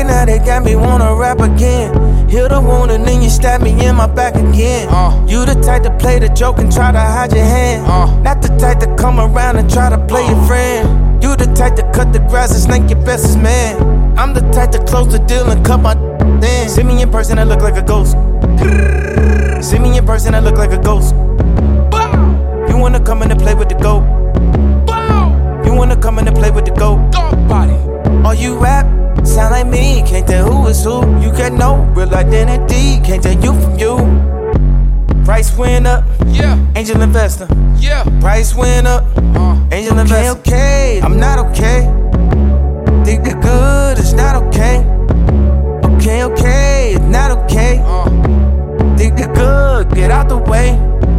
now they got me wanna rap again. Heal the wound and then you stab me in my back again. You the type to play the joke and try to hide your hand. Not the type to come around and try to play your friend. You the type to cut the grass and snake your bestest man. I'm the type to close the deal and cut my in. See me in person, I look like a ghost. See me in person, I look like a ghost. You wanna come in and play with the goat? You wanna come in and play with the goat? Body. Oh, you rap? Sound like me, can't tell who is who. You got no real identity, can't tell you from you. Price went up, yeah. Angel investor, yeah. Price went up, angel investor. Okay, I'm not okay. Think the good, it's not okay. Okay, it's not okay. Think the good, get out the way.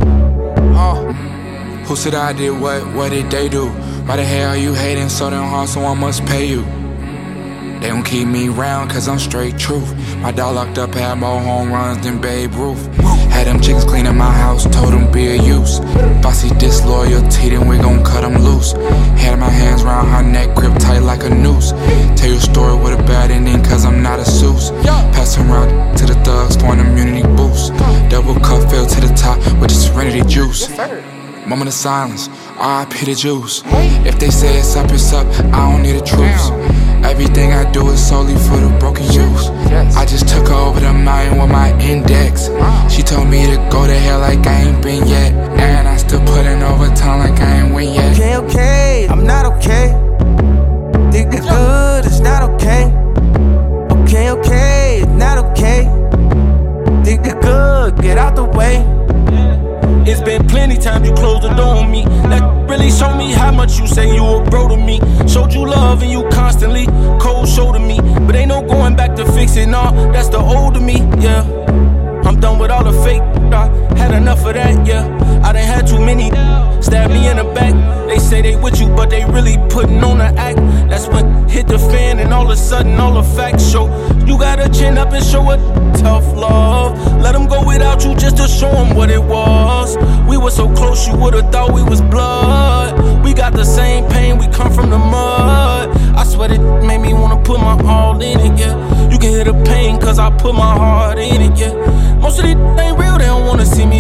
Who said I did what did they do? Why the hell you hating so damn hard, so I must pay you? They don't keep me round cause I'm straight truth. My dog locked up had more home runs than Babe Ruth. Had them chickens cleaning my house, told them be a use. If I see disloyalty, then we gon' cut them loose. Had my hands round her neck, grip tight like a noose. Tell you a story with a bad ending cause I'm not a Seuss. Pass them round to the thugs for an immunity boost. Double cup fell to the top with the serenity juice. Moment of silence, R.I.P. the juice. If they say it's up, I don't need a truce. Everything I do is solely for the broken youth. I just took her over the mountain with my index. She told me to go to hell like I ain't been yet. And I still put in overtime like I ain't win yet. Okay, I'm not okay. Think it's good, it's not okay. Okay, it's not okay. Think it's good, get out the way. It's been plenty times you closed the door on me. That really showed me how much you say you a bro to me. Showed you love and you constantly cold shoulder me. But ain't no going back to fix it, nah, that's the old of me, yeah. I'm done with all the fake, I had enough of that, yeah. I done had too many stab me in the back. They say they with you, but they really putting on the act. That's when hit the fan and all of a sudden all the facts show. You gotta chin up and show a tough love. Let them go without you just to show them what it was. We were so close you would've thought we was blood. We got the same pain, we come from the mud. I swear it made me wanna put my all in it, yeah. You can hear the pain cause I put my heart in it, yeah. Most of these ain't real, they don't wanna see me